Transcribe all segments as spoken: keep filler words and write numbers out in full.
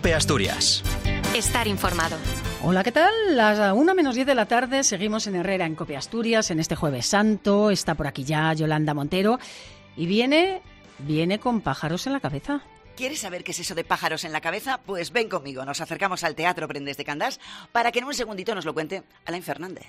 COPE Asturias. Estar informado. Hola, ¿qué tal? Las una menos diez de la tarde, seguimos en Herrera, en COPE Asturias, en este Jueves Santo. Está por aquí ya Yolanda Montero y viene, viene con pájaros en la cabeza. ¿Quieres saber qué es eso de pájaros en la cabeza? Pues ven conmigo, nos acercamos al Teatro Prendes de Candás para que en un segundito nos lo cuente Alain Fernández.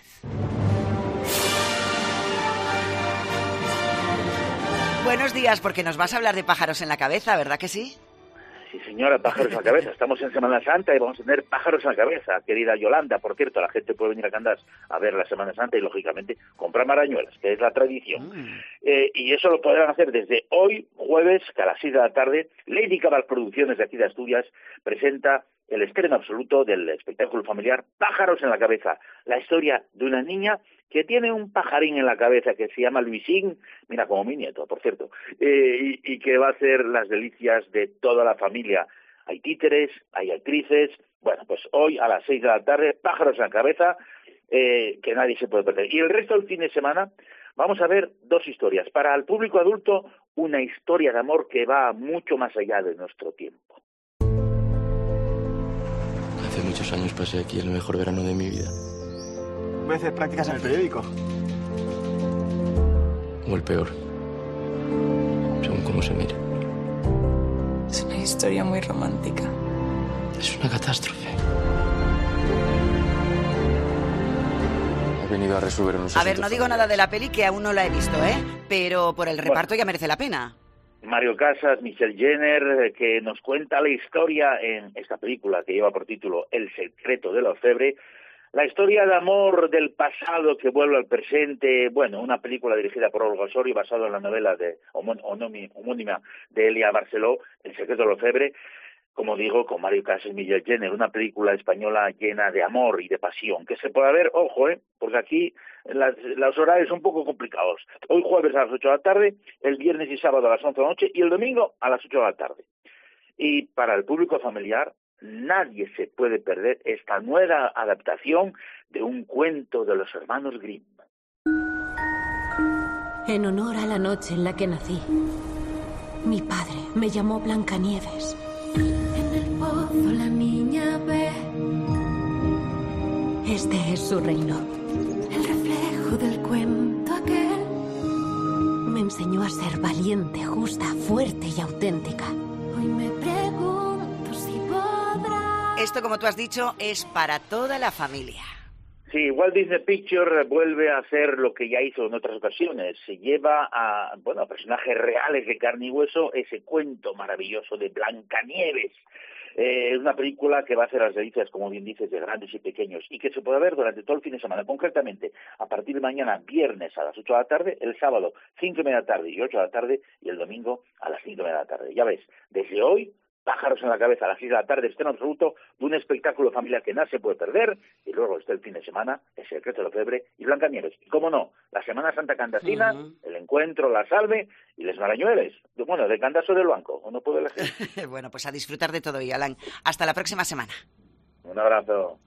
Buenos días, porque nos vas a hablar de pájaros en la cabeza, ¿verdad que sí? Sí, señora, pájaros en la cabeza. Estamos en Semana Santa y vamos a tener pájaros en la cabeza, querida Yolanda. Por cierto, la gente puede venir a Candás a ver la Semana Santa y, lógicamente, comprar marañuelas, que es la tradición. Mm. Eh, y eso lo podrán hacer desde hoy, jueves, que a las seis de la tarde, Lady Cabal Producciones de aquí de Asturias presenta el estreno absoluto del espectáculo familiar Pájaros en la Cabeza, la historia de una niña que tiene un pajarín en la cabeza que se llama Luisín, mira, como mi nieto, por cierto, eh, y, y que va a hacer las delicias de toda la familia. Hay títeres, hay actrices. Bueno, pues hoy a las seis de la tarde, Pájaros en la Cabeza, eh, que nadie se puede perder. Y el resto del fin de semana vamos a ver dos historias. Para el público adulto, una historia de amor que va mucho más allá de nuestro tiempo. Hace muchos años pasé aquí el mejor verano de mi vida. Voy a hacer prácticas en el periódico. O el peor. Según cómo se mire. Es una historia muy romántica. Es una catástrofe. He venido a resolver unos A ver, no digo nada de la peli, que aún no la he visto, ¿eh? Pero por el reparto bueno, ya merece la pena. Mario Casas, Michelle Jenner, que nos cuenta la historia en esta película que lleva por título El secreto de la orfebre. La historia de amor del pasado que vuelve al presente, bueno, una película dirigida por Olga Osorio basada en la novela de homónima de Elia Barceló, El secreto de la orfebre, como digo, con Mario Casas y Michelle Jenner, una película española llena de amor y de pasión, que se puede ver, ojo, eh, porque aquí las, los horarios son un poco complicados. Hoy jueves a las ocho de la tarde, el viernes y sábado a las once de la noche y el domingo a las ocho de la tarde. Y para el público familiar, nadie se puede perder esta nueva adaptación de un cuento de los hermanos Grimm. En honor a la noche en la que nací, mi padre me llamó Blancanieves. En el pozo la niña ve. Este es su reino. El reflejo del cuento aquel. Me enseñó a ser valiente, justa, fuerte y auténtica. Hoy me pregunto si podrá. Esto, como tú has dicho, es para toda la familia. Sí, Walt Disney Pictures vuelve a hacer lo que ya hizo en otras ocasiones. Se lleva a, bueno, a personajes reales de carne y hueso ese cuento maravilloso de Blancanieves. Es eh, una película que va a hacer las delicias, como bien dices, de grandes y pequeños y que se puede ver durante todo el fin de semana, concretamente a partir de mañana, viernes a las ocho de la tarde, el sábado cinco y media de la tarde y ocho de la tarde y el domingo a las cinco y media de la tarde. Ya ves, desde hoy, Pájaros en la Cabeza a las seis de la tarde, estreno absoluto de un espectáculo familiar que nadie se puede perder, y luego está el fin de semana, El secreto de la orfebre y Blancanieves. Y cómo no, la Semana Santa Candasina, uh-huh. El encuentro, la salve y les marañueles. Bueno, de Candás o del Banco, uno puede elegir. Bueno, pues a disfrutar de todo, y Alan, hasta la próxima semana. Un abrazo.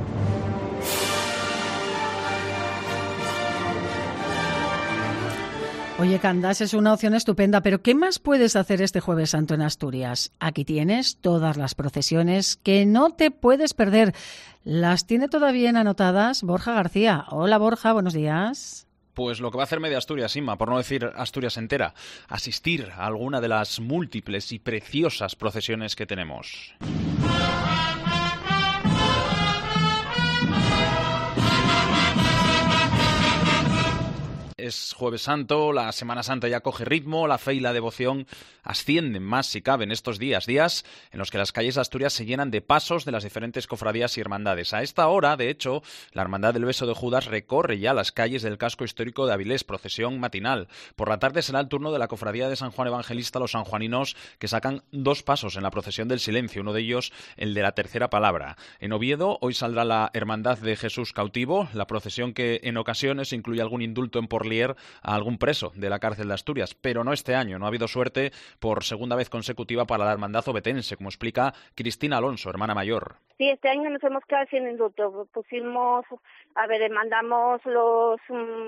Oye, Candás es una opción estupenda, pero ¿qué más puedes hacer este Jueves Santo en Asturias? Aquí tienes todas las procesiones que no te puedes perder. Las tiene todas bien anotadas Borja García. Hola, Borja, buenos días. Pues lo que va a hacer media Asturias, Inma, por no decir Asturias entera, asistir a alguna de las múltiples y preciosas procesiones que tenemos. Es Jueves Santo, la Semana Santa ya coge ritmo, la fe y la devoción ascienden más si cabe en estos días, días en los que las calles de Asturias se llenan de pasos de las diferentes cofradías y hermandades. A esta hora, de hecho, la Hermandad del Beso de Judas recorre ya las calles del casco histórico de Avilés, procesión matinal. Por la tarde será el turno de la Cofradía de San Juan Evangelista, los sanjuaninos, que sacan dos pasos en la procesión del silencio, uno de ellos el de la tercera palabra. En Oviedo, hoy saldrá la Hermandad de Jesús Cautivo, la procesión que en ocasiones incluye algún indulto en Porlier a algún preso de la cárcel de Asturias, pero no este año. No ha habido suerte por segunda vez consecutiva para la hermandad obetense, como explica Cristina Alonso, hermana mayor. Sí, este año nos hemos quedado sin indulto. Pusimos, a ver, mandamos los um,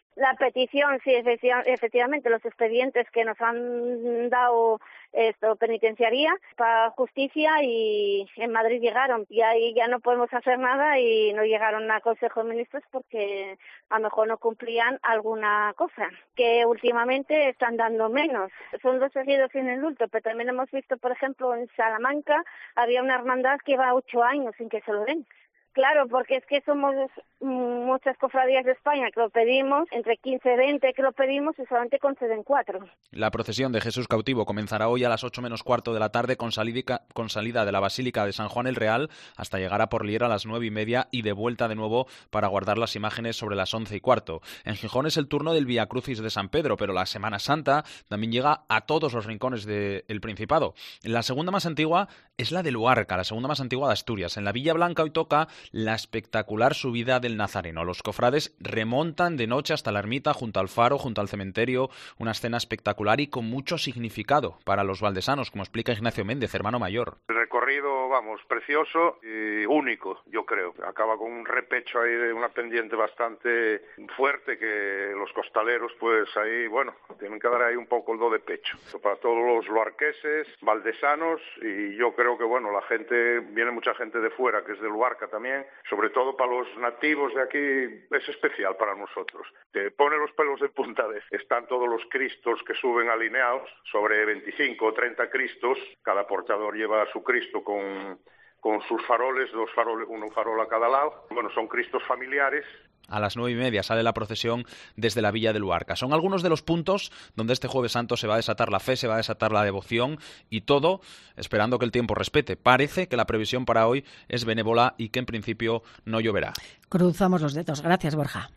La petición, sí, efectivamente, los expedientes que nos han dado esto penitenciaría para justicia y en Madrid llegaron y ahí ya no podemos hacer nada y no llegaron al Consejo de Ministros porque a lo mejor no cumplían alguna cosa que últimamente están dando menos. Son dos seguidos sin indulto, pero también hemos visto, por ejemplo, en Salamanca había una hermandad que va ocho años sin que se lo den. Claro, porque es que somos muchas cofradías de España que lo pedimos, entre quince y veinte que lo pedimos y solamente conceden cuatro. La procesión de Jesús cautivo comenzará hoy a las ocho menos cuarto de la tarde con salida, con salida de la Basílica de San Juan el Real hasta llegar a Porlier a las nueve y media y de vuelta de nuevo para guardar las imágenes sobre las once y cuarto. En Gijón es el turno del Vía Crucis de San Pedro, pero la Semana Santa también llega a todos los rincones del Principado. La segunda más antigua es la de Luarca, la segunda más antigua de Asturias. En la Villa Blanca hoy toca la espectacular subida del Nazareno. Los cofrades remontan de noche hasta la ermita, junto al faro, junto al cementerio, una escena espectacular y con mucho significado para los valdesanos, como explica Ignacio Méndez, hermano mayor. El recorrido, vamos, precioso y único, yo creo. Acaba con un repecho ahí de una pendiente bastante fuerte que los costaleros, pues ahí, bueno, tienen que dar ahí un poco el do de pecho. Para todos los luarqueses, valdesanos, y yo creo que, bueno, la gente, viene mucha gente de fuera, que es de Luarca también, sobre todo para los nativos de aquí, es especial para nosotros. Te pone los pelos de punta. De, están todos los cristos que suben alineados, sobre veinticinco o treinta cristos, cada portador lleva a su cristo con, con sus faroles, dos faroles, uno farol a cada lado. Bueno, son cristos familiares. A las nueve y media sale la procesión desde la Villa de Luarca. Son algunos de los puntos donde este Jueves Santo se va a desatar la fe, se va a desatar la devoción y todo esperando que el tiempo respete. Parece que la previsión para hoy es benévola y que en principio no lloverá. Cruzamos los dedos. Gracias, Borja.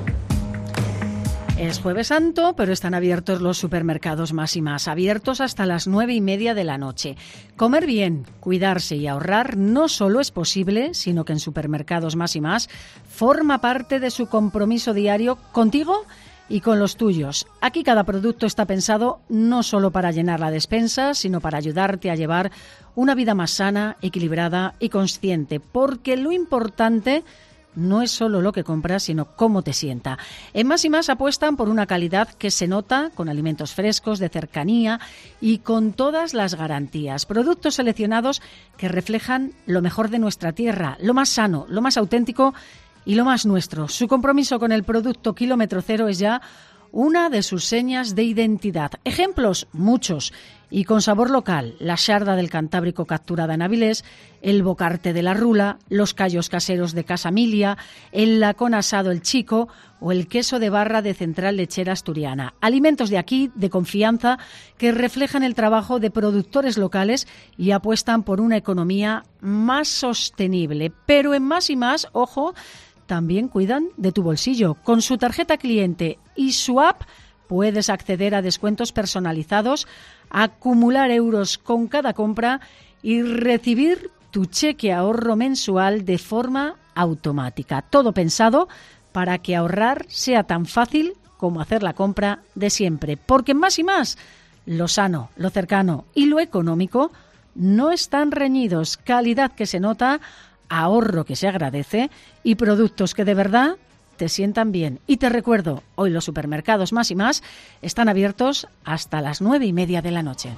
Es Jueves Santo, pero están abiertos los supermercados Más y Más, abiertos hasta las nueve y media de la noche. Comer bien, cuidarse y ahorrar no solo es posible, sino que en Supermercados Más y Más forma parte de su compromiso diario contigo y con los tuyos. Aquí cada producto está pensado no solo para llenar la despensa, sino para ayudarte a llevar una vida más sana, equilibrada y consciente, porque lo importante no es solo lo que compras, sino cómo te sienta. En Más y Más apuestan por una calidad que se nota, con alimentos frescos, de cercanía y con todas las garantías. Productos seleccionados que reflejan lo mejor de nuestra tierra, lo más sano, lo más auténtico y lo más nuestro. Su compromiso con el producto kilómetro cero es ya una de sus señas de identidad. Ejemplos, muchos. Y con sabor local, la xarda del Cantábrico capturada en Avilés, el bocarte de la Rula, los callos caseros de Casamilia, el lacón asado El Chico o el queso de barra de Central Lechera Asturiana. Alimentos de aquí, de confianza, que reflejan el trabajo de productores locales y apuestan por una economía más sostenible. Pero en Más y Más, ojo, también cuidan de tu bolsillo. Con su tarjeta cliente y su app puedes acceder a descuentos personalizados, acumular euros con cada compra y recibir tu cheque ahorro mensual de forma automática. Todo pensado para que ahorrar sea tan fácil como hacer la compra de siempre. Porque en Más y Más, lo sano, lo cercano y lo económico no están reñidos. Calidad que se nota, ahorro que se agradece y productos que de verdad te sientan bien. Y te recuerdo, hoy los supermercados Más y Más están abiertos hasta las nueve y media de la noche.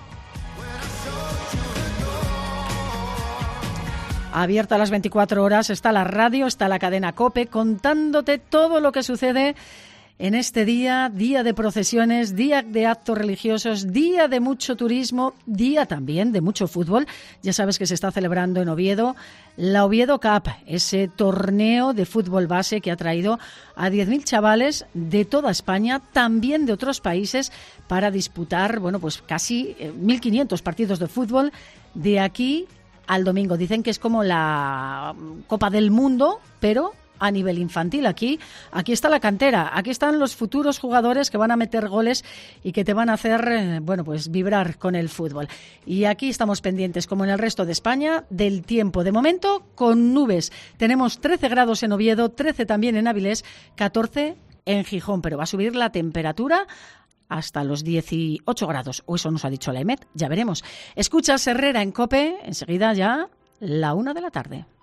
Abierta a las veinticuatro horas está la radio, está la cadena COPE, contándote todo lo que sucede en este día, día de procesiones, día de actos religiosos, día de mucho turismo, día también de mucho fútbol. Ya sabes que se está celebrando en Oviedo la Oviedo Cup, ese torneo de fútbol base que ha traído a diez mil chavales de toda España, también de otros países, para disputar, bueno, pues casi mil quinientos partidos de fútbol de aquí al domingo. Dicen que es como la Copa del Mundo, pero a nivel infantil. Aquí, aquí está la cantera, aquí están los futuros jugadores que van a meter goles y que te van a hacer, eh, bueno, pues vibrar con el fútbol. Y aquí estamos pendientes, como en el resto de España, del tiempo. De momento, con nubes. Tenemos trece grados en Oviedo, trece también en Avilés, catorce en Gijón, pero va a subir la temperatura hasta los dieciocho grados, o eso nos ha dicho la EMET, ya veremos. Escuchas Herrera en COPE, enseguida ya la una de la tarde.